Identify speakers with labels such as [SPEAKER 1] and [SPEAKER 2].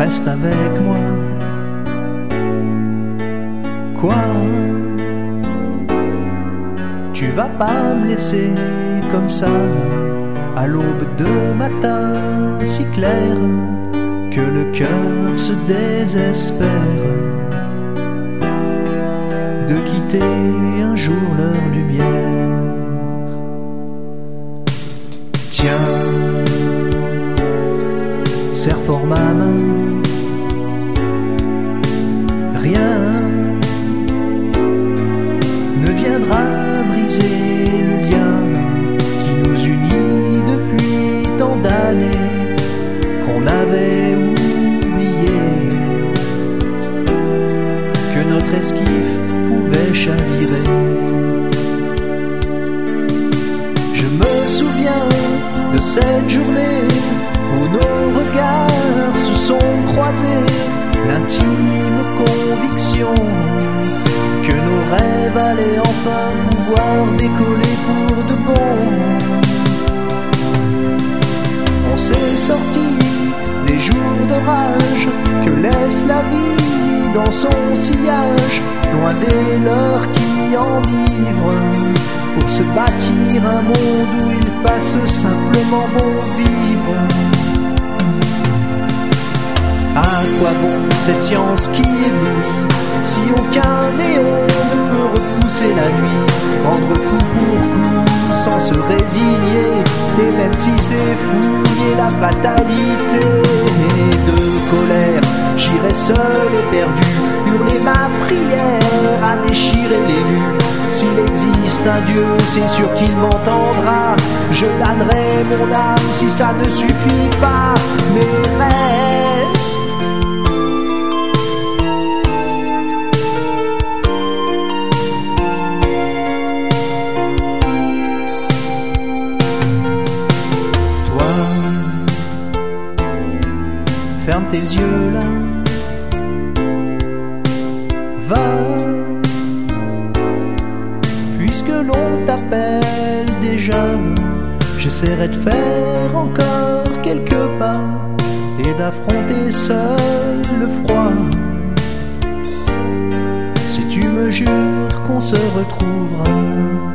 [SPEAKER 1] reste avec moi. Quoi? Tu vas pas me laisser comme ça, à l'aube de matin si clair, que le cœur se désespère de quitter un jour leur lumière. Tiens, serre fort ma main, rien ne viendra briser le lien qui nous unit depuis tant d'années qu'on avait oublié que notre esquif pouvait chavirer. Je me souviens de cette journée où nos regards se sont croisés, l'intime conviction que nos rêves allaient enfin pouvoir décoller pour de bon. On s'est sorti des jours d'orage que laisse la vie dans son sillage, loin des leurs qui enivrent, pour se bâtir un monde où il fasse simplement bon vivre. À quoi bon cette science qui éblouit, si aucun néon ne peut repousser la nuit, rendre coup pour coup sans se résigner, et même si c'est fouiller la fatalité. De colère, j'irai seul et perdu, hurler ma prière, à déchirer les nus. S'il existe un Dieu, c'est sûr qu'il m'entendra. Je donnerai mon âme si ça ne suffit pas, mais reste. Ferme tes yeux là, va, puisque l'on t'appelle déjà. J'essaierai de faire encore quelques pas et d'affronter seul le froid. Si tu me jures qu'on se retrouvera.